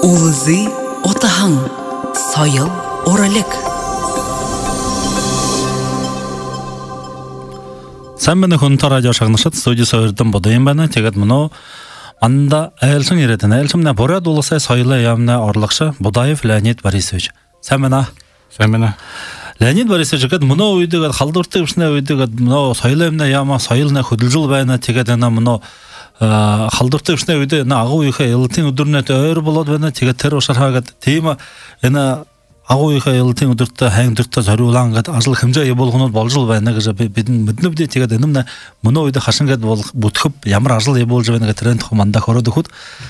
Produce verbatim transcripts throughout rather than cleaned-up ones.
Улызы отаһың, сайыл оралек. Sen beni konta radyo şaknışat stüdyo sayırdım budayım bana. Teget bunu anda elçin yeretine. Elçin ne borya dolasay sayılı yamne arlıkşı Budayıf Leonid Borisovich. Sen bana. Sen bana. Leonid Borisovich gat bunu uydu gat kaldırtı üstüne uydu gat bunu sayılı yamne yama sayılı ne hudulcul bayana teget ena bunu kaldırtı üstüne uydu ne ağı uyka yıltın udurnet öğür bulad bana teget ter oşar hagat tema ena Агуйха елтин удуртта хаң дуртта зорулангат асыл хэмжээ еболгонод болжул байна гэж бидэн мэднэ бидэ тэгээд энэмнэ мөнөө үед хашингад бол бүтхөп ямар асыл еболж байна гэх тренд хоманда хород хут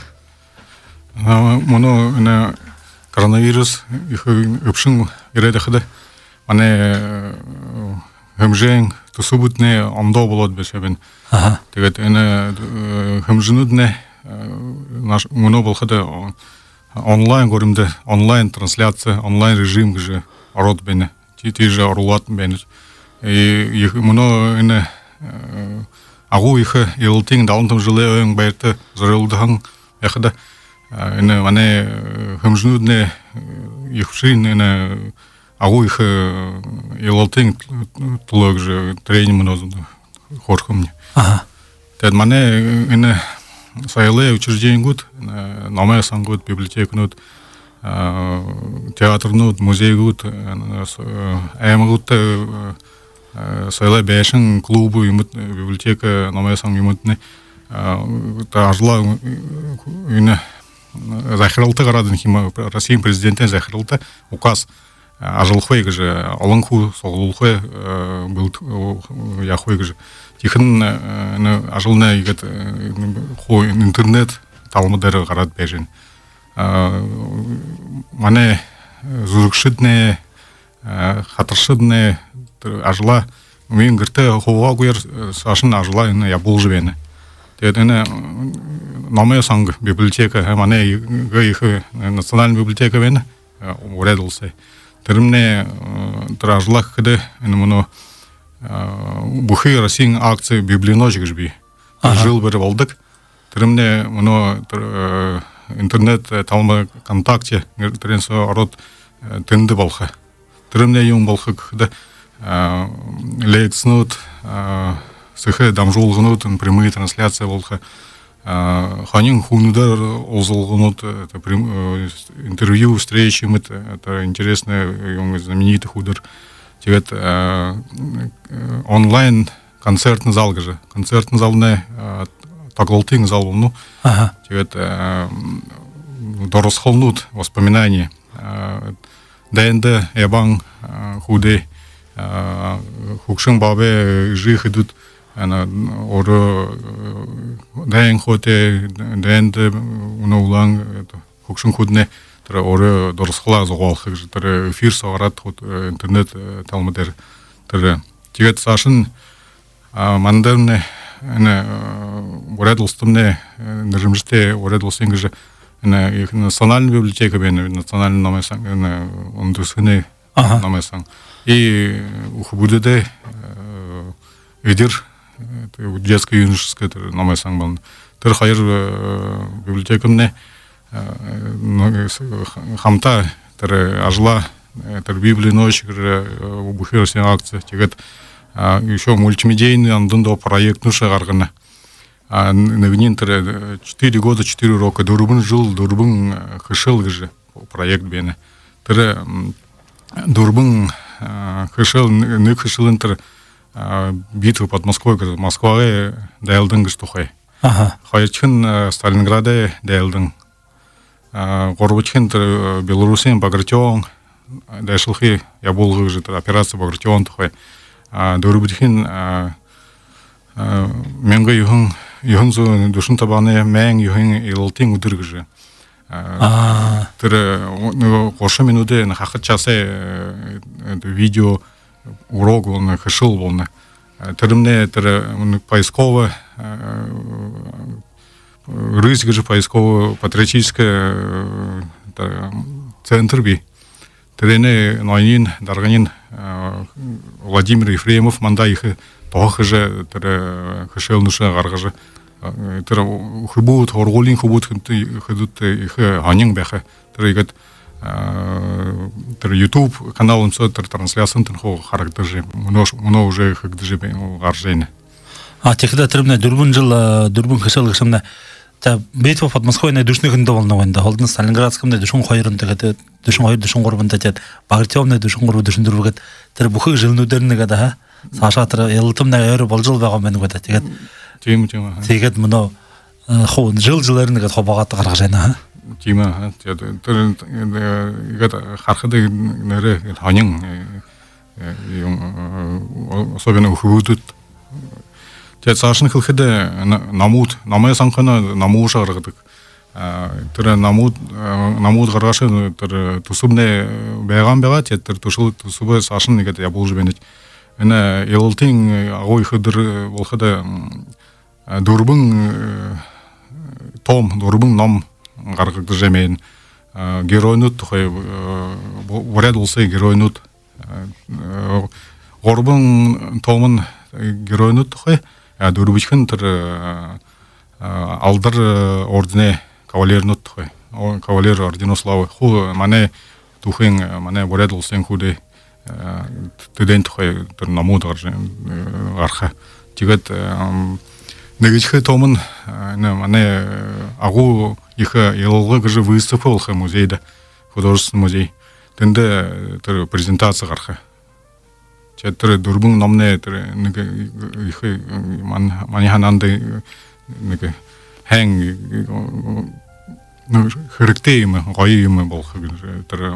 мөнөө энэ коронавирус их өпшин ирээдэхдэ ане хэмжээ тусубутне омдоо болоод бэшэбэн тэгээд энэ хэмжнүүднэ наш мөнөө болоход онлайн горимде онлайн трансляция онлайн режим гже ород бене ти же орлат бене и муно эне агу их елтин даунтам жылы өң байрты зорылдыган яхда эне мане хэмжнүүдне ихшин эне агу их елтин тулог же тренинг мунозун хорхом ага тед мане эне Sayılı учреждение гуд, номер сан гуд, библиотека гуд, театр гуд, музей гуд, эм гуд, sayılı бешин клубу юмут, библиотека номер сан юмутны, ажла үне захиралты гарадын хима Россия президенттен захиралты указ ажылхой гыжы, алынху соғылхой был яхой гыжы. Тихэн ажылна егет хой интернет талмыдары гарат бежин. Мане зургшидне хатыршидне ажыла мен гырты хова гуер сашын ажыла ины ябулжы бені. Тедені номер санг библиотека мане гайх национальный библиотека бені уредылсы. Тірімне ажыла кыды ины мұны Бухи Россия акции библиночек жби. Жил бы револдык. Тремне мно интернет талма контакте тренсо ород тенды болха. Тремне юм болха кда лекснут сыхы дамжулгнут прямые трансляции болха. Ханин хунудар озолгнут это интервью встречи это интересный знаменитый худер. Тегет онлайн концертный зал гыжы. Концертный залны таглалтын зал болну. Тегет доросхолнут воспоминания. Дэнде ябан худе хукшын бабе жих идут оро дэн хоте дэнде унаулан хукшын худне Оры дұрысқыла зоғалқы жытыры эфир соғарат интернет талмыдер түрі. Тегет сашын мандырны уредылстымны нырымжыте уредылсын кіжі национальный библиотека бені, национальный номайсан, ондысыны номайсан. И ухыбудыды эдір детско-юношеская номайсан болын. Тыр хайыр библиотекамны хамта тер ажла тер библии ночь у бухиросин акция тегет еще мультимедийный андондо проект нуша гаргана навнин тер четыре года четыре рока дурбун жил дурбун хышыл гыжы проект бене тер дурбун хышыл ны хышылын тер битва под Москвой Москвага дайлдын гыш тухай ага хайчын Сталинграда дайлдын Горбачхин Белорусин Багратион дайшылхи ябулгы жытыр операция Багратион тухай Дөрбүтхин менге юхын юхынзу душын табаны мен юхын илтин удыргыжы тыр кошы минуты хакыт часы видео урок болны хышыл болны тырымне тыр поисково Рыська же поисково-патриотическая центр би. Терене Нойнин, Дарганин, Владимир Ефремов, манда их тоха же, тере хышел нуша гаргажа, тэр хубут хорголын хубут хэмтэ их ханин бэхэ тэр игэт тэр YouTube каналын сот тэр трансляциян тэр хоо харагдаж мөн мөн уже хэгдэж гаржээ. А тэгэхдээ тэрмнэ дөрвөн жил дөрвөн хэсэл гэсэмнэ та битва под Москвой дүшнийхэндээ болно гэнэ холдон Сталинградскомд дүшин хоёрын тэгээд дүшин хоёр дүшин гурванд тэгээд Багратионы дүшин гурав дүшин дөрвөгэд тэр бүхэг жилнүүдэр нэгэд хаа цаашаа тэр ялтамнаа ойр болж байгаа юм байна гэдэг. Тэгээд тийм тийм. Тэгээд мөнөө хоо жил жилээр нэгэд хобоогоод гаргаж байна. Тийм аа. Тэгээд тэр игээд харахад нэрээ ханин юм особенно хөвдөд тэгээд цааш нь хэлэхэд намууд намын санхана намууш гаргадаг. Тэр намууд намууд гаргаш тэр төсөвнээ байгаа байгаа тэгээд тэр төсөв төсөвөө цааш нь нэгэд явуулж байна. Энэ ялтын агуу их өдөр болоход дөрвөн том дөрвөн ном гаргагдаж байна. Геройнууд тухай уряд улсын геройнууд гурван том нь геройнууд тухай дөрвөчхөн тэр алдар ордны кавалернууд тухай кавалер ордены славы хуу манай түүхэн манай уряд улсын хүүдээ тэдэн тухай тэр намууд гарах. Тэгээд нэгжихэ том нь манай агуу их ялгыг гэж выставка болох музейда художественный музей тэнд тэр презентаци гарах. Тэр дөрвөн номны тэр нэг их маний хананд нэг хэн хэрэгтэй юм гоё юм болох тэр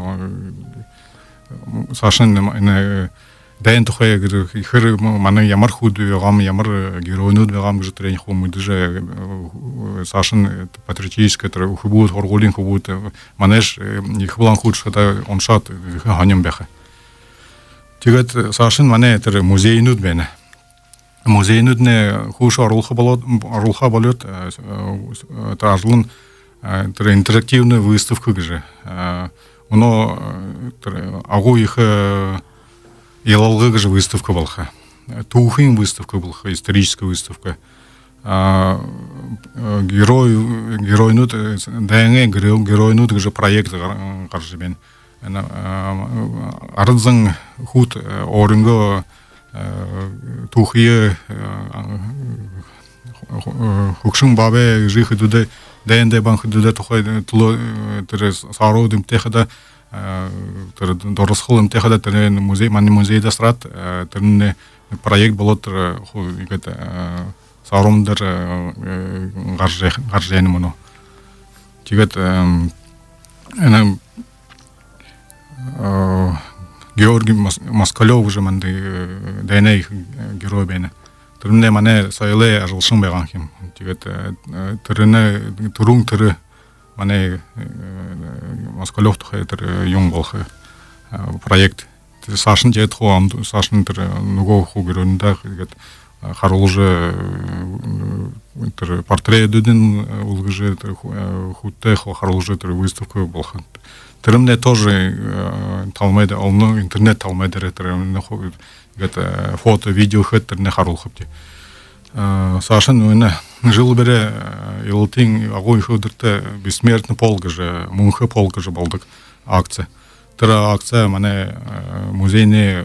сашин энэ дайн тухай ихэр манай ямар хүүд байгаа ямар геройнууд байгаа гэж тэр хүмүүс сашин патриотическое тэр хөвүүд хорголын хөвүүд манайш их блан хүүд шата оншат ханим бэхэ. Тэгээд сашин манай тэр музейнууд байна. Музейнууд нэ хууш оруулах болоод оруулах болоод тэр ажлын тэр интерактивный выставка гэж оно тэр агуу их ялалгы гэж выставка болох. Түүхийн выставка болох, историческая выставка. Герой геройнууд дайны геройнууд гэж проект гарч байна. Арзан хут оринго түүхий хөгшин бабэ жихэдүдэ дайндай банхдүдэ тухай тэр сарууд имтэхада тэр доросхол имтэхада тэр музей мани музейда страт тэр проект болот тэр игэт сарумдар гарж гарж яна мөн. Тэгээд энэ Георгий Москалев уже манды дайнай герой байна. Тэрнээ манай соёлын ажигласан байгаа юм. Тэгээд тэрнээ түрүүн тэр манай Москалев тухай тэр юм болох проект сашин жээд хоо сашин тэр нөгөө хуу гэрөндөө тэгээд харуулж тэр портретүүдэн үлгэж тэр хүүтэй харуулж тэр выставка болох. Тэрмнээ тоже талмайд олно интернет талмайд тэр гэдэг фото видео хэтрнэ харуулах бий. Сашин үнэ жил бэрэ ялтын агуу их өдөртөө бессмертный пол гэж мөнхө пол гэж болдог акция. Тэр акция манай музейний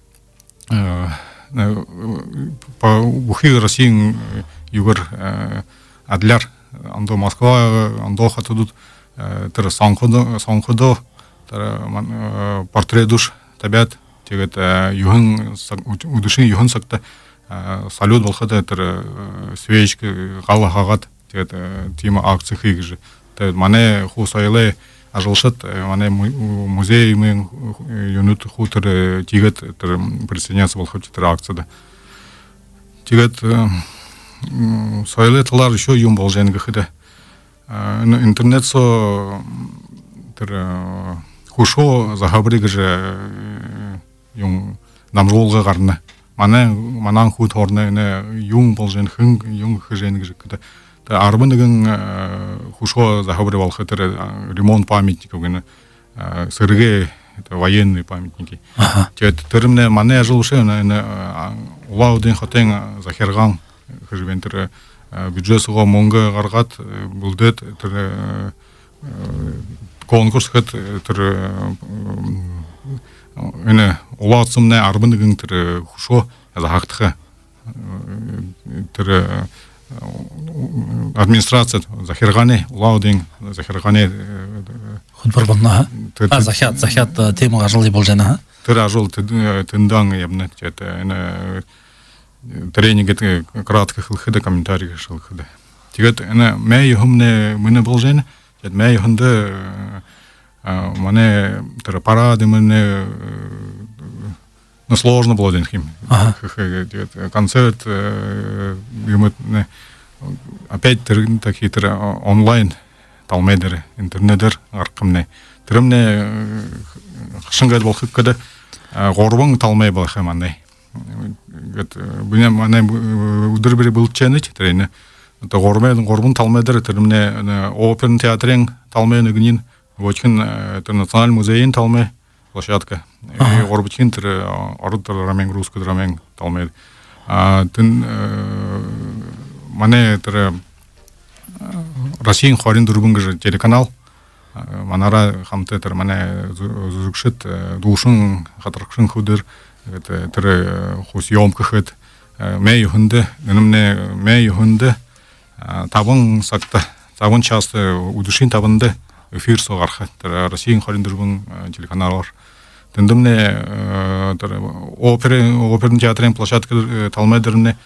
по бүхий Российн югэр адляр андо Москва андо хатудут тэр сонходо сонходо тэр портретуш табят тэгээд юхан үдэшин юхан сагта салют болоход тэр свечка гал хагаад тэгээд тийм акци хийж тэгээд манай хуу соёлын ажиглалт манай музеймен юнут хуу тэр тэгээд тэр присоединяться болоход тэр акцияда тэгээд соёлын талаар еще юм болж байгаа гэхэд интернет со тэр хушо захабрыг гэж юм намруулга гарна. Манай манан хүүд хорны юм болж энэ хэн юм хэжэн гэж гэдэг. Тэр арбан нэгэн хушо захабрыг болох тэр ремонт памятник гэнэ сэргэ военный памятники. Тэгээд тэрмнэ манай ажил ушээ энэ улаудын хотын захирган хэжбэн тэр бюджетсыға монга гаргат булдет тир конкурс хат тир эне улатсымны арбыныгын тир хушо я хактыха тир администрация захирганы улаудин захирганы худбар болна а захят захят темага жылы болжана тир ажыл тындан ябны это эне тренинг кратко хылхыда комментарий хылхыда тигет эне мэй юмне мыны болжен это мэй хунда мане тир парады мыны ну сложно было день хим концерт опять такие онлайн талмедер интернетер аркымне тиремне хшынгад болхып када горбың талмай болха мандай гет буня мане удыр бири булчаны тирене то горбын горбын талмедер тиремне оперн театрын талмайны гнин вочкин интернациональ музейин талмай площадка горбычин тир ордер рамен русский рамен талмай а тин мане тир Россия хорин дурбунгы телеканал манара хамте тир мане зүзүкшит душун хатыркшын худыр это тир хусьёмка хет мэй хунде нымне мэй хунде табын сакта табын часто удушин табынды эфир согарха тир Россия хорин дурбун телеканалар тендемне тир опера оперный театрын площадка талмайдырны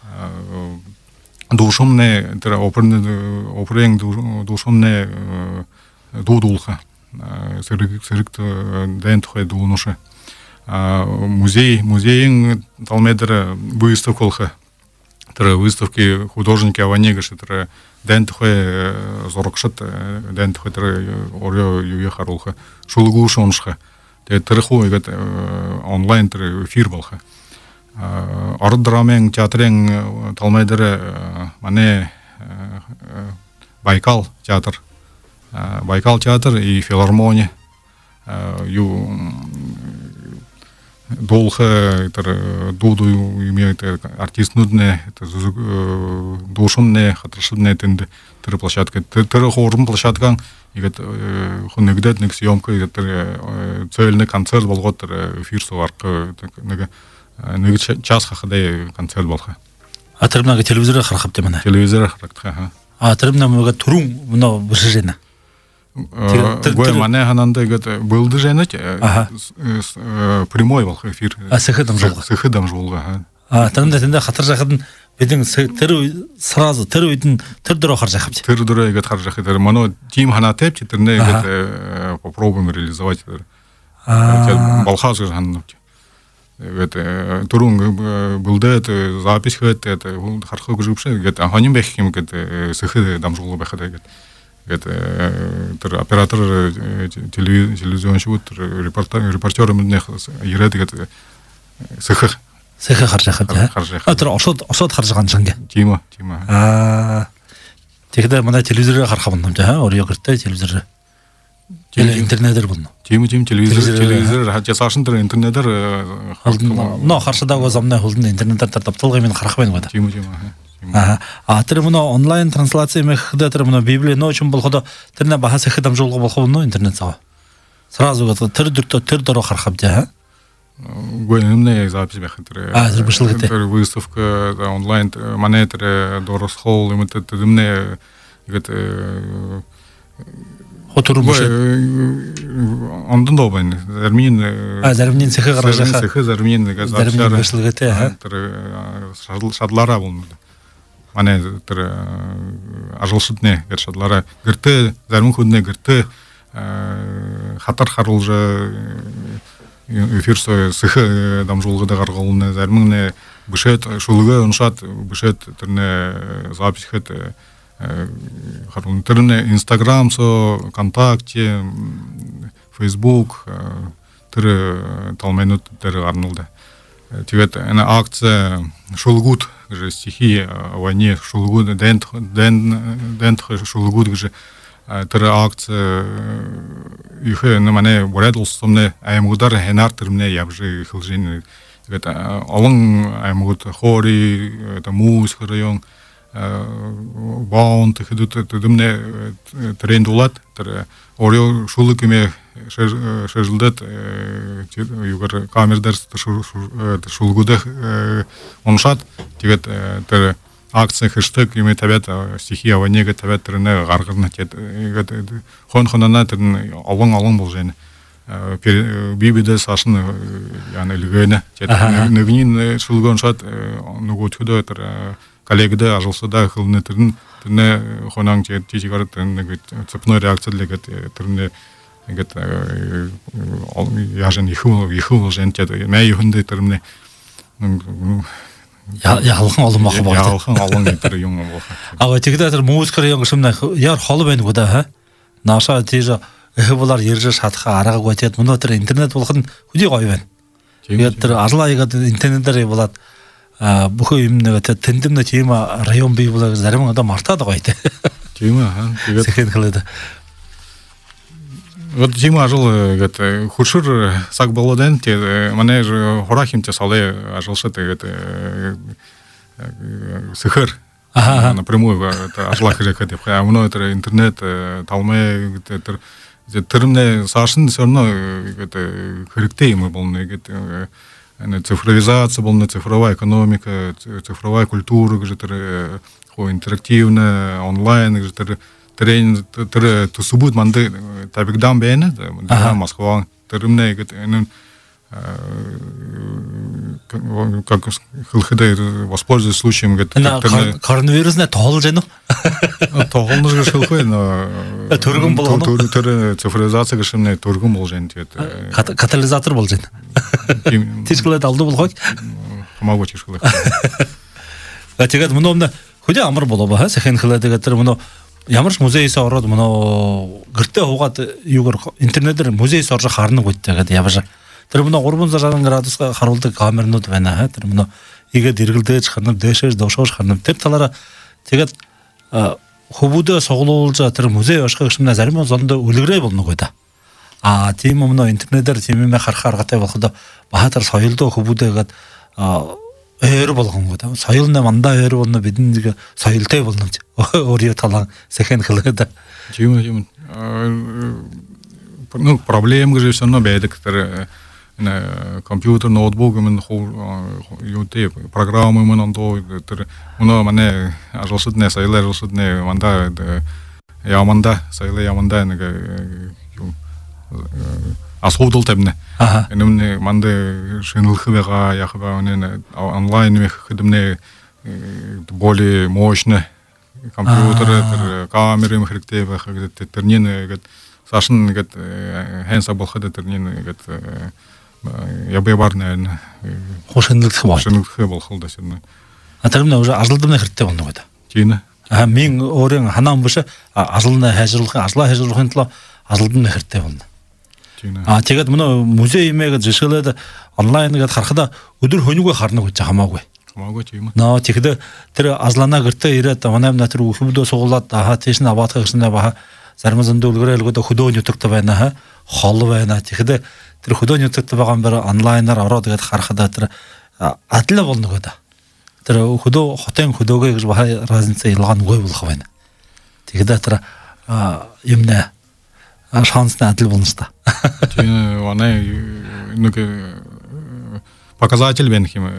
душумне тир оперный оперен душумне дудулха сырык сырык дент хой дунуша музей музейин талмайдыр выставкалха тир выставки художники аванегаши тир дент хой зорокшат дент хой тир орё юе харулха шулгу шоншха тирху игет онлайн тир эфир болха ордрамен театрен талмайдыр мане Байкал театр Байкал театр и филармония ю долха тир дуду имеет артист нудне это душумне хатрашудне тенде тир площадка тир хорум площадкан игет хуннегдетник съемка игет цельный концерт болгот эфир соваркы неге неге час хахадай концерт болха а тирмнага телевизор хархап демана телевизор характха а тирмна мага турун мына бишжена гой мане хананда игет булды женет прямой болха эфир а сыхыдам жолга сыхыдам жолга а тирмда тенде хатыр жакын бидин тир сразу тир үйдүн тир дөрө харжахап тир дөрө игет харжахып мано тим хана теп тирне игет попробуем реализовать а балхаз ханнут это турун булды это запись хет это хархы гыжыпшы гет ханим бехим гет сыхы дамжулы бехада гет это тир оператор телевизиончу вот репортер репортер менне ерет гет сыхы сыхы харжахап а тир ошот ошот харжаган жанга тима тима а тегде мына телевизор хархабындым жа орё кертте телевизор Или интернетер булну. Тим тим телевизор телевизор хача сашын тир интернетер но харшада гозамна hulдун интернеттер тапталгы мен харахбен года. Тим тим. А а тир муна онлайн трансляция мехда тир муна библия ночун болгодо тирне бахасы хидам жолго болгону интернет сага. Сразу гото тир дүртө тир доро хархап жа. Гойнымне запись бехтер. А тир бишилгете. Выставка онлайн монетер дорос холл имет тирне гет Хотурум бушет. Ондан добайн. Зармин. А зармин сыхы гаражаха. Сыхы зармин газаптар. Зармин бишилгете, ха. Тир шадлара болмуду. Мане тир ажылшытне гер шадлара. Гырты зармин худне гырты хатар харулжа эфир сыхы дамжулгыда гаргалны зарминне бушет шулга уншат бушет тирне запись хет Интернет, Инстаграм, со, ВКонтакте, Фейсбук, тыры талмайнут тыры арнулды. Тивет эна акция шулгут, же стихи о войне шулгут, дент дент дент шулгут, же тыры акция их на мане боредулстомне аймудар хенар тырмне ябжи хилжин. Тивет алын аймут хори, это муз хырыйон. баун тэхэдүт төдүмне тренд улат тэр орё шулы кеме шежилдет югар камердар шулгуда оншат тэгээд тэр акция хэштег юме табят стихия ванега табят тэрнэ гаргарна тэгээд хон хонана тэр овон овон болжэн бибиде сашны яны лгэнэ нэгнин шулгон шат нөгөө төдөө тэр коллегиде ажылсада хылны тэрн тэрнэ хонан тижигар тэрнэ цепной реакциялэгет тэрнэ ингээд яжен ихүү ихүү жэнтэд мэй хүндэ тэрнэ ялхан олон мах байна. Ялхан олон тэр юм байна. Аа тэгээд тэр музикэр юм шимнэ яар хол байна гоо да ха. Наша тийж эвлар ярьж шатха аргагүй тэгээд мөн тэр интернет болох нь хөдий гоё байна. Тэгээд тэр арлаагаад интернетээр болоод бүх юм нэг тэндэмнэ тийм район бий болоо зарим одоо мартаад байгаа юм. Тийм аа. Тэгээд секонд хэлээд вот тийм ажил гэдэг хуршур саг болоодэн тэгээд манай хорахимч сале ажилшаа тэгээд сэхэр напрямую ажлах хэрэгтэй а мөн тэр интернет талмай тэр тэрнээ сашин сөрнө гэдэг хэрэгтэй юм болно гэдэг цифровизация болно цифровая экономика цифровая культура гэж тэр хоо интерактивная онлайн гэж тэр тренинг тэр тусубуд манды табигдан байна да Москва тэрнээ гэдэг как хылхыда воспользуясь случаем гэдэг коронавирусна тоолж байна уу тоолж гэж хэлэхгүй но төргөн болгоно тэр цифровизация гэж нэ төргөн болж байна тэгээд катализатор болж байна тийшгэлээд алду болгоо хамаагүй тийшгэлээ тэгээд мөн хөдөө амар болоо ба сахин хэлээд тэр мөн ямар ч музейс ороод мөн гэртээ хуугаад юугаар интернетээр музейс орж харна гэдэг гэдэг явж тэр мөн гурван градус харуулдаг камернууд байна ха тэр мөн игээд эргэлдээж ханам дээшээс доошоош ханам тэр талаараа тэгээд хөвүүдөө суглуулж тэр музей ашиг гэмнэ зарим зондоо үлгэрээ болно гоё да а тийм юм нөө интернетээр тийм юм харах аргатай болоход баатар соёлдоо хөвүүдээгээд ээр болгон гоё да соёлны мандаа ээр болно бидний соёлтой болно өөрийн талаа сэхэн хэлээд тийм юм ну проблем гэж сонно байдаг тэр компьютер ноутбук мэн юутэй программы мэн ондоо тэр мөн манай ажлсадны сайлаа ажлсадны манда яманда сайлаа яманда нэг юм асуудал тавьна энэ манда шинэлх байгаа яг байна онлайн мэх хэдэмнэ более мощный компьютер тэр камера мэх хэрэгтэй байх гэдэг тэрний нэгэд сашин нэгэд хэнса болоход тэрний нэгэд я бы барна хошинлэх маа хошинлэх болох л дашна а тэр нь уже ажлдамны хэрэгтэй болно гэдэг тийм а мен өөрийн ханаан биш ажлын хайжруулахын ажлаа хайжруулахын төлөө ажлдамны хэрэгтэй болно тийм а тэгээд мөн музей имэгэд жишээлээд онлайн гээд харахад өдөр хөнөөгөө харна гэж хамаагүй хамаагүй тийм нөө тэгэхдээ тэр ажлаанаа гэртээ ирээд манайм тэр хөвдөө суглаад аа тийш нь аваадах гэснээр баха зарим зөндөө үлгэрээлгүүд хөдөөний утгатай байна ха хол байна тэгэхдээ тэр хөдөөний утгатай байгаа юм байна онлайнаар ороод тэгээд харахад тэр адил болно гэдэг тэр хөдөө хотын хөдөөгөө гэж баха разница ялгаангүй болох байна тэгэхдээ тэр юмнэ шансны адил болно ста тийм манай нэг показатель байна юм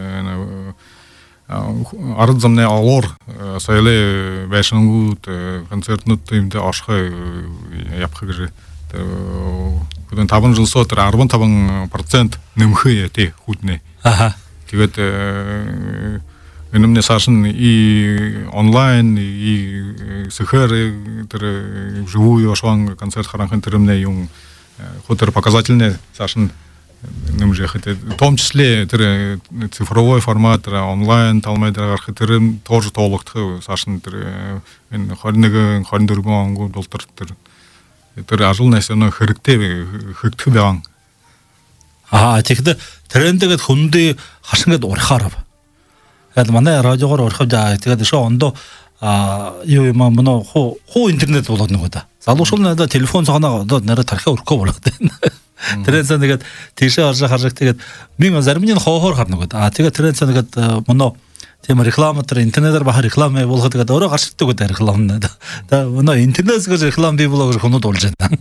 ард замны алор соёлын байшингууд концертнууд юмд оршихой явах гэж хэдэн таван жил сотор арван процент нэмхээ тий хүднэ аха тэгээд энэмнэ сашин и онлайн и сэхэр тэр живую шон концерт харанхан тэрэмнэ юм хотер показательный сашин нэмжэхэд в том числе тэр цифровой формат онлайн талмайдар гарах тэр тоже тоологдох сашин тэр энэ двадцать один двадцать четыре онгууд болтор тэр тэр ажлнаас өнө хэрэгтэй хэрэгтэй байгаа. Аа тэгэхдээ трендэгэд хүндээ хашингээд урахаар. Тэгээд манай радиогоор урахад тэгээд шоо ондоо а юу юм мөн хуу хуу интернет болоод нэг удаа. Залуушгүй надад телефон цогноо одоо нараа тархиа өрөхгүй болоод байна. Тэрээс нэгэд тийшээ орж харж тэгээд мен заримны хоохоор харна гэдэг. А тэгээд тэрээс нэгэд мөн тийм реклама тэр интернетээр баха реклама болгоод тэгээд өөрөө гарчдаг гэдэг реклама. Та өнөө интернетээс гэж реклама бий болоо гэж хүмүүс дуулж байна.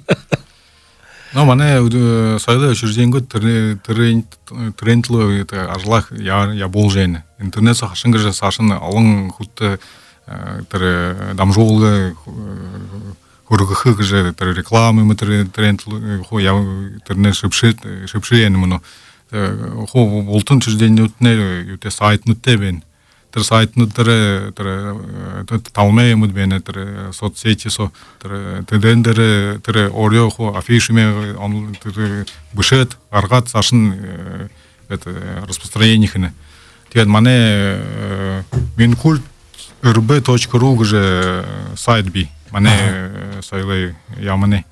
Но манай соёлын учрежденингүүд тэр тренд трендлөө ажлах я болжээн. Интернетээс хашин гэж сашин олон хүт тэр дамжуулга хөргөх гэж тэр реклама юм тэр тренд хуу я интернет шившээ шившээ юм нөө хуу болтон учреждениуднэр юу тэ сайтнуудтай байна. Тэр сайтнуудаар тэр тавмаа юмуд байна тэр соцсети со тэр тэндэр тэр орё хуу афишмэ он тэр бушет гаргаад цаашин это распространение хэнэ. Тэгээд манай минкульт эр бэ точка ру гэж сайт би. Манай соёлын яманы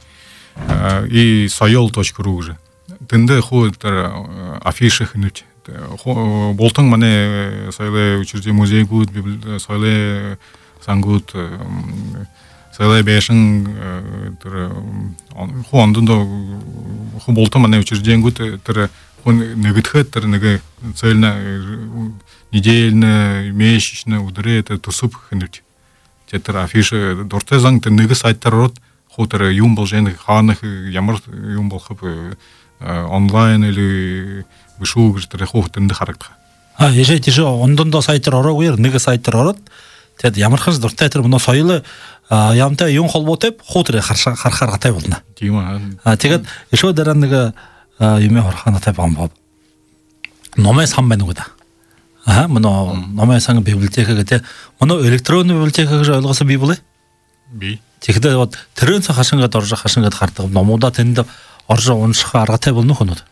и соёл точка ру гэж. Тэндээ хуу тэр афиши хэнэж болтон манай соёлын учреждение музейгүүд соёлын сангууд соёлын бэшин тэр хуу ондондоо хуу болтон манай учрежденингүүд тэр нэгдэхэд тэр нэг цельна недельно месячно өдрөө тэр төсөв хэнэж тэр афиши дуртай зан тэр нэг сайтаар ороод хуу тэр юм болж энэ хаанах ямар юм болох онлайн или бишүү гэж тэр хүүхдэнд харагдах. А яшээ тийш ондондоо сайтаар ороогүй нэг сайтаар ороод тэгэд ямархас дуртай тэр мөн соёлын ямтай юм холбоотой хуу тэр харахаар хатай болно. Тийм аа. А тэгэд яшөө дараа нэг юм хорхонотой бомб. Номын сан байна уу да. Аа мөн номын сан библиотека гэдэг мөн электронны библиотека гэж ойлгосон би болоо. Би. Тэгэхдээ вот тэрэн ца хашингаад орж хашингаад хардаг номуудаа тэнд орж унших аргатай болно хөнөд.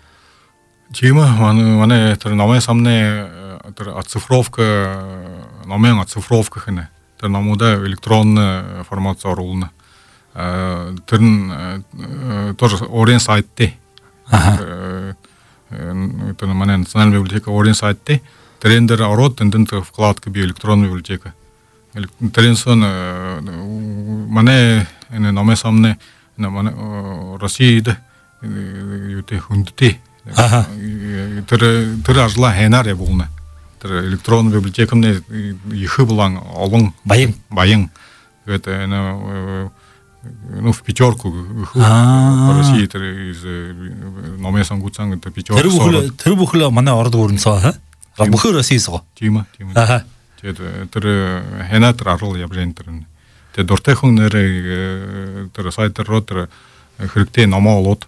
Тийм аа манай тэр номын самны тэр оцифровка номын оцифровка хэнэ. Тэр номуудаа электронный формат оруулна. Тэр нь тоже орен сайттэй. Аа. Это манай национальная библиотека орен сайттэй. Тэрэн дээр ороод тэнд вкладка би электронная библиотека. Тэрэн сон манай энэ номын самны манай Россиид юу тэ хүндтэй. Тэр тэр ажлаа хэнаар явуулна. Тэр электронный библиотекамны их булан олон баян баян гэдэг энэ ну в пятерку по России тэр из номын сангуцан тэр пятерку. Тэр бүхэл тэр бүхэл манай орд өрнцөө хаа. Бүхэл Россиисгоо. Тийм аа тийм аа. Тэгээд тэр хэнаар тэр арул явжэн тэр. Тэгээд дуртай хүн нэр тэр сайтаар руу тэр хэрэгтэй номоо олоод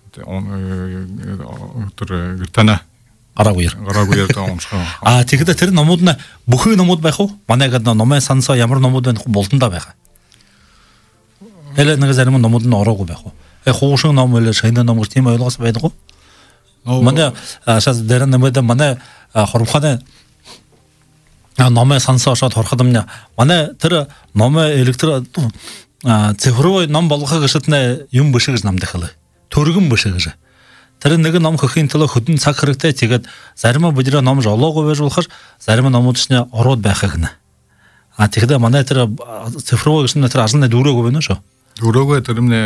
тэр гэртана гараагүй гараагүй та уншаа. А тэгэхдээ тэр номууд нь бүхий номууд байх уу? Манай гэдэг номын сансаа ямар номууд байх болдондоо байх. Элэ нэг зарим номууд нь ороогүй байх уу? Э хуушин ном или шайна ном гэж тийм ойлгоос байдаг уу? Манай шас дэрэн нэмэдэ манай хоромханы номын сансаа шууд хорход юм. Манай тэр номын электро цифровой ном болгох гэшэтнэ юм биш гэж намдах хэлээ. Төргөн биш гэж. Тэр нэг ном хөхийн төлөө хөдөн цаг хэрэгтэй. Тэгээд зарим бүжрэ ном жолоогүй байж болохоор зарим номууд ч ороод байх гэнэ. А тэгэхдээ манай тэр цифровой гэсэн тэр ажлын дүүрээгүй байна шүү. Дүүрээгүй тэр нэ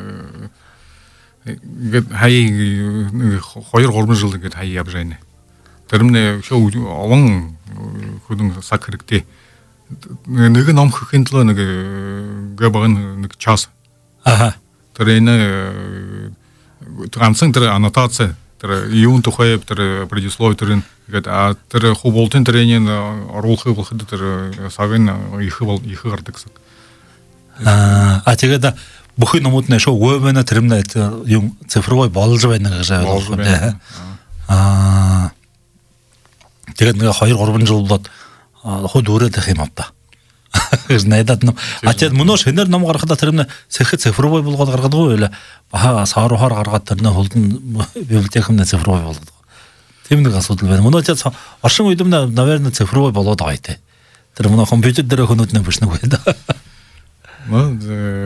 ингээд хай хоёр гурван жил ингээд хай явж байна. Тэр нэ шоу олон хөдөн цаг хэрэгтэй. Нэг ном хөхийн төлөө нэг габан нэг час. Аха. Тэр энэ ганцхан тэр аннотация тэр юун тухай тэр предисловие тэр ингээд а тэр хуболтын тэрний оруулахыг болоход тэр сагын их бол их гардаг гэсэн. Аа а тэгээд бүхий номууд нь шоу вебна тэрмнэ юм цифровой болж байна гэж ойлгох. Аа тэгээд нэг хоёр гурван жил болоод хойд өрөөд их юм авта. Найдад ном. А тэгээд мөнөө шинээр ном гаргахад тэрмнэ сэхэд цифровой болгоод гаргадаг уу или баха саарухаар гаргаад тэрнэ хөлдөн библиотекамны цифровой болгоод. Тийм нэг асуудал байна. Мөнөө тэгээд оршин үед нь наверное цифровой болоод байгаа те. Тэр мөнөө компьютер дээр хөнөд нэг биш нэг байна. Ну,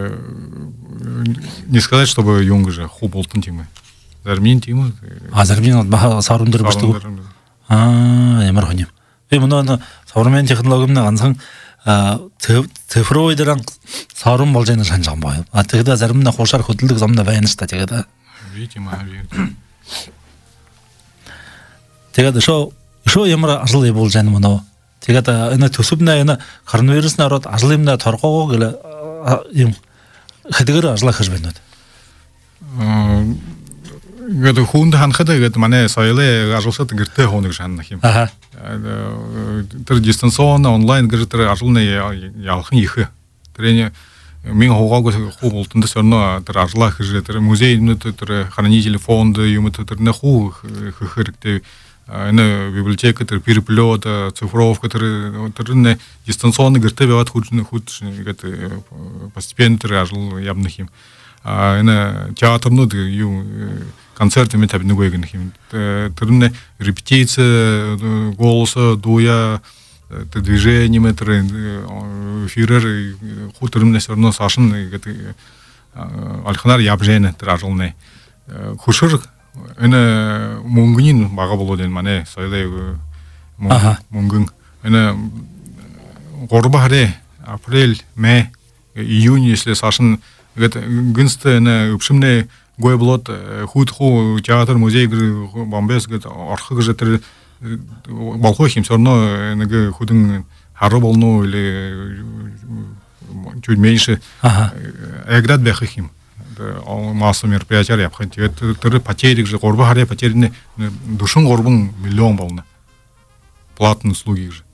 не сказать, чтобы юнг же хуб болтон тимы. Зармин тимы. А зармин баха саарун дээр бишдэг. Аа, ямар хонь юм. Би мөнөө современный технологийн ганцхан цифровой дээр саарун болж байгаа санаж байгаа юм. А тэгэхдээ зарим нь хуушаар хөдөлдөг замна байна ш та тэгээд. Видимо, тэгээд шоо шоо ямар ажил явуулж байгаа юм нөө. тэгээд энэ төсөвнэ энэ коронавирусны ороод ажил юмна торгоогоо гэл юм хэдгээр ажлаа хийж байна. гэдэг хүнд ханахад гэдэг манай соёлын ажлсад гэртээ хооныг шаанах юм. Аа. Тэр дистанцион онлайн гэртээ ажлны явах их. Тэр мен хогоог хуу болтондос өрнө тэр ажлаа хийж тэр музейнүүд тэр хранитель фонд юм тэр нэ хуу хэрэгтэй энэ библиотека тэр переплет цифровка тэр тэр нэ дистанционно гэртээ яваад хүчнэ хүч гэдэг постепенно тэр ажил явнах юм. А энэ театрнууд юу концертами табинуг гэх юм. Тэр нэ репетиция голоса дуя тэр движение тэр эфирэр хутрымнес орно сашин гэдэг алхнаар явжэна тэр ажилны хөшөр энэ мөнгөний бага болоод энэ манай соёлын мөнгөн энэ гурбахрэ април май июнь если сашин гэдэг гинстэ энэ өвшмнэ гойблот худ хуу театр музей бомбес гэдэг орхог гэж тэр болохох юм сорно нэг худын харуу болно или чуть меньше эград байх юм масса мероприятий явах юм тэгээд тэр потерийг же гурван хараа потерины душин гурван миллион болно платные услуги же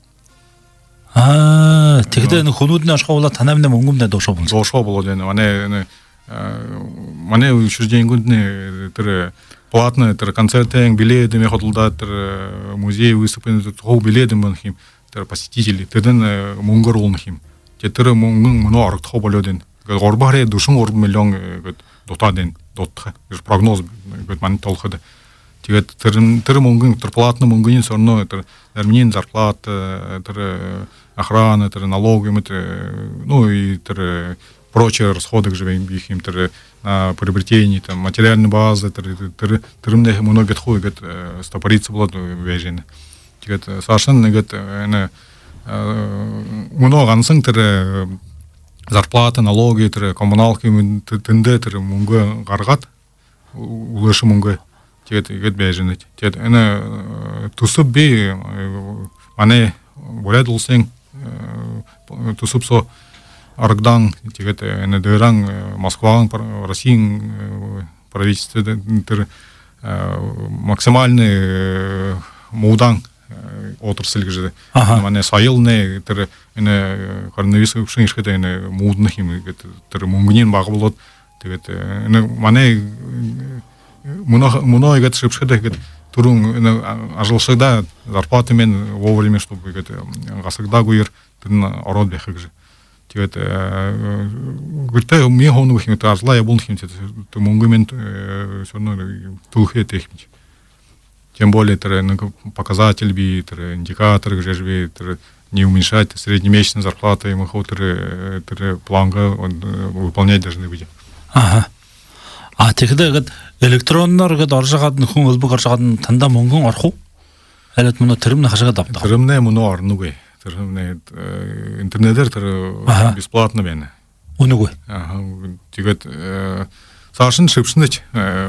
аа тэгээд энэ хүмүүдний ашгуулаад танамны мөнгөмдө дуушаа болно дуушаа болоод байна манай манай учреждениенд тэр платные тэр концерты билеты ми ходулда тэр музей выступления хоо билеты мөн хим тэр посетители тэдэн мөнгөр уулнах юм тэр мөнгөн мөнө орогдох болоод байна тэгээд гурбахраа душин гурван миллион гээд дутаад байна дутах гэж прогноз гээд манд толход тэгээд тэр тэр мөнгөн тэр платный мөнгөний сорно тэр армянин зарплата тэр охрана тэр налоги ну и тэр прочие расходы же их им тэр приобретение там материальной базы тэр тэр тэрмнэ многие хуй гэд стопориться было вежен тэгээд совершенно гэд энэ много гансан тэр зарплата налоги тэр коммуналки тэндэ тэр мөнгө гаргаад улаш мөнгө тэгээд гэд вежен тэгээд энэ төсөв би манай бурад улсын төсөвсө Аргдан, тэгээд энэ дөрөн Москваан Российн правительстве тэр максимальный муудан отрасль гэж манай соёлны тэр энэ коронавирус өвшин ирэхэд энэ мууднах юм гэдэг тэр мөнгөний бага болоод тэгээд энэ манай мөнө мөнө гэдэг шившгэдэ гэдэг түрүүн энэ ажлсагда зарплата мен вовремя чтобы гэдэг гасагдаагүй тэр ороод байх гэж тэгээд гүртэ ми хооног их тэр ажлаа явуулах юм тэр мөнгөмент сорно төлөхөд их юм. Тем более тэр показатель би тэр индикатор гэж би тэр не уменьшать среднемесячную зарплату им хо тэр тэр планга выполнять должны быть. Ага. А тэгэхэд электронноор гээд орж байгаад нөхөн өлбөг орж байгаад тандаа мөнгөн орох уу? Хайлт мөн тэрмнэ хашаад авдаг. Тэрмнэ мөн орно үгүй. Интернетээр тэр бесплатно байна. Үнэгүй. Аа тэгээд цаашин шившнэж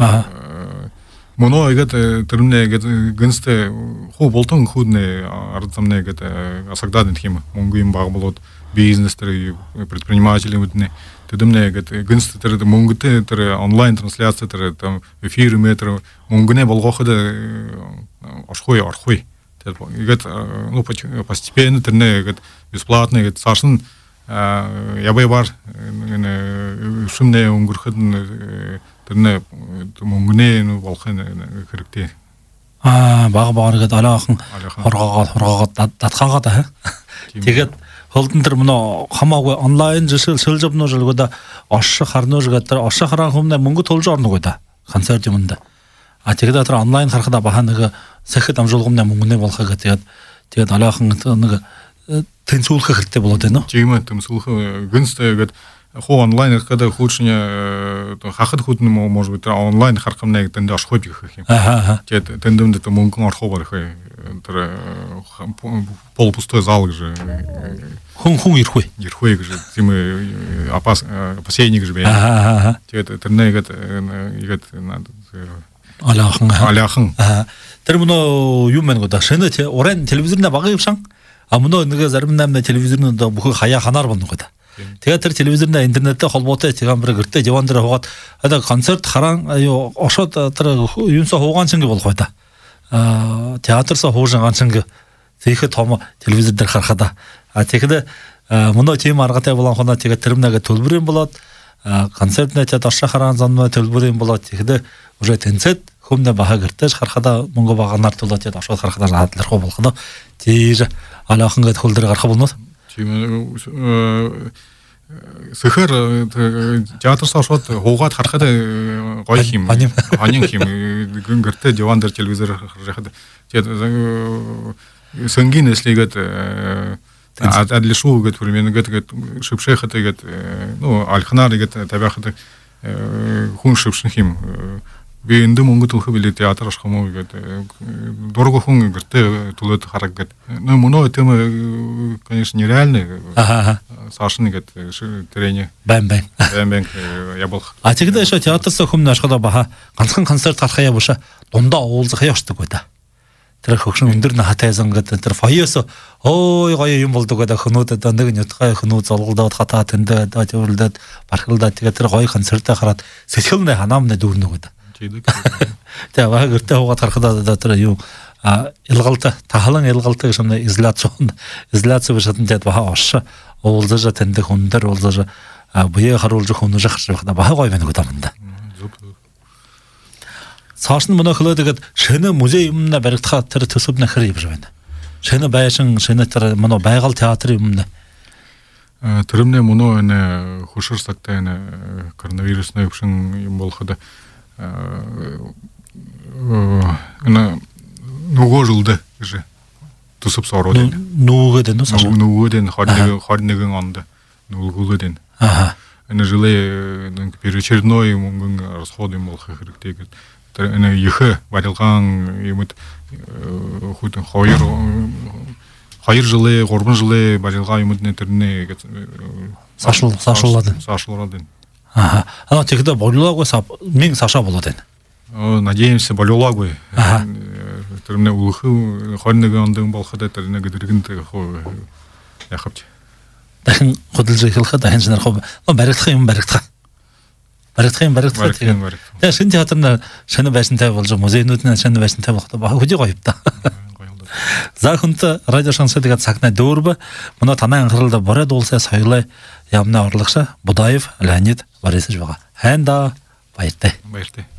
моно игээд тэрнээ гээд гэнстэй хуу болтон хүнээ ард замнаа гээд асагдаад гэх юм мөнгө юм баг болоод бизнес тэр предприниматели мэднэ тэдэмнээ гээд гэнстэй тэр мөнгөтэй тэр онлайн трансляци тэр там эфир метр мөнгөнэ болгоход орхой орхой тэгээд ну постепенно тэрнээ гээд бесплатно гээд цаашин ябай бар энэ шүмнээ өнгөрөхөд тэрнээ мөнгөнээ болох хэрэгтэй. Аа баг баг гээд алаахан хоргоогоо хоргоогоо датхаагаад аа. Тэгээд холдон тэр мөн хамаагүй онлайн жишэл сэлжобноо жолгода орших харнууж гээд тэр орших хараа хүмүүнээ мөнгө төлж орно гоё да. Концерт юмда. А тэгээд тэр онлайн харахад баха нэг сахид амжуулгамнаа мөнгөнээ болохоо тэгээд тэгээд алаахан нэг тэнцүүлэх хэрэгтэй болоод байна уу? Тийм ээ, тэнцүүлэх гэнстэй гээд хуу онлайн когда хуучин хахад худны может быть онлайн харахмнаа гэдэг дэнд орох байх юм. Аа. Тэгээд дэнд дэнд мөнгөн орох байх тэр полупустой зал гэж хүн хүн ирэх вэ? Ирэх вэ гэж тийм ээ апас опасение гэж байна. Аа. Тэгээд тэрнээ гээд игээд алаахан алаахан. Аа. Тэр мөн юм байна гоо да шинэ уран телевизэрнэ бага явсан А мына нэг зарим намна телевизорны бүх хаяа ханаар болно гэдэг. Тэгээд тэр телевизорны интернеттэй холбоотой тэгэн бүр гэртээ диван дээр хуугаад одоо концерт харан аюу ошоод тэр юунсаа хуугаанчинг болох байда. Аа театрсаа хуужангаанчинг тэгэхэд том телевизор дээр харахада. А тэгэхэд мөнөө тийм аргатай болон хоноо тэгээд тэрмнага төлбөрийн болоод концертнаа ч доршоо хараан занмаа төлбөрийн болоод тэгэхэд уже тэнцэд хүмнэ баха гэртэж харахада мөнгө баганаар тулаад яд ошоод харахада хаадлахгүй болгоно. Тэр алаахан гэд хөл дээр гарах болно. Тийм Сөхөр театрсаа шууд хуугаад харахад гоё юм. Анин юм гүн гэртээ диван дээр телевизор харахад тэгээд сэнгийн нэслигэд адлишуу гэд примерно гэд шипшэхад гэд ну алхнаар гэд табяхад хүн шипшних юм би энд мөнгө төлөх билээ театр ашх юм уу гэд дург хүн гэртээ төлөөд хараг гэд ну мөнөө тэм конечно нереальный сашны гэд тренинг бам бам бам бам ябах а тэгэхдээ шо театрсаа хүмүүн ашхада баха ганцхан концерт харах яа буша дундаа уулзах явшдаг байда. Тэр хөгшин өндөр на хатайсан гэдэг тэр фойос ой гоё юм болдог гэдэг хөнөөд одоо нэг нютгай хөнөө золголдоод хатаа тэндээ одоо зөвлөдөд бархалдаа тэгээд тэр гоё концертаа хараад сэтгэлнээ ханаамнаа дүүрнө гэдэг. Тэгээ баг гэртээ хуугаад харахад одоо тэр юу илгалта тахалан илгалта гэж юм изоляцон изоляц бишатан тэгээд баха ош уулзаж тэндээ хүндэр уулзаж буяа харуулж хүнэж харж байхад баха гоё байна гэдэг юм да. Цаашны мөнөө хөлөөдөд шинэ музей юмна баригдахаа тэр төсөв нөхөр юм байна. Шинэ байшин, шинэ тэр мөнөө байгаль театр юмна. Тэрэмнээ мөнөө энэ хөшөр сагтай энэ коронавирусны өвшин юм болоход энэ нөгөө жилдээ гэж төсөв сороод энэ. Нөгөөд энэ саш. Нөгөөд энэ двадцать один онд нөгөөд энэ. Аха. Энэ жилээ перечерной мөнгөн расход юм болох хэрэгтэй гэдэг. Энэ ихэ барилгаан юмд хүүтэн хоёр хоёр жилээ гурван жилээ барилгаан юмд нэтэрнэ гэж сашл сашлаад сашлаад байна. Аа. Аа тэгэхдээ болоогүй мин саша болоод байна. Оо надеемся болоогүй. Тэрнээ үлэх двадцать один онд болоход тэрнээ гэдэргэнд яхавч. Дахин хөдөлж эхлэхэд дахин шинээр хоо баригдах юм баригдах. Баригдах юм баригдах тэгээд. Тэгээ шинэ театрын шинэ байшинтай болж музейнүүдний шинэ байшинтай болоход баг хөдий гоё та. За хүнт радио шансдаг цагнаа дөрв мөн танай анхааралд бороо дуулсаа соёлоо ямна орлогош Будаев Леонид Борисович байгаа. Хайнда баяртай. Баяртай.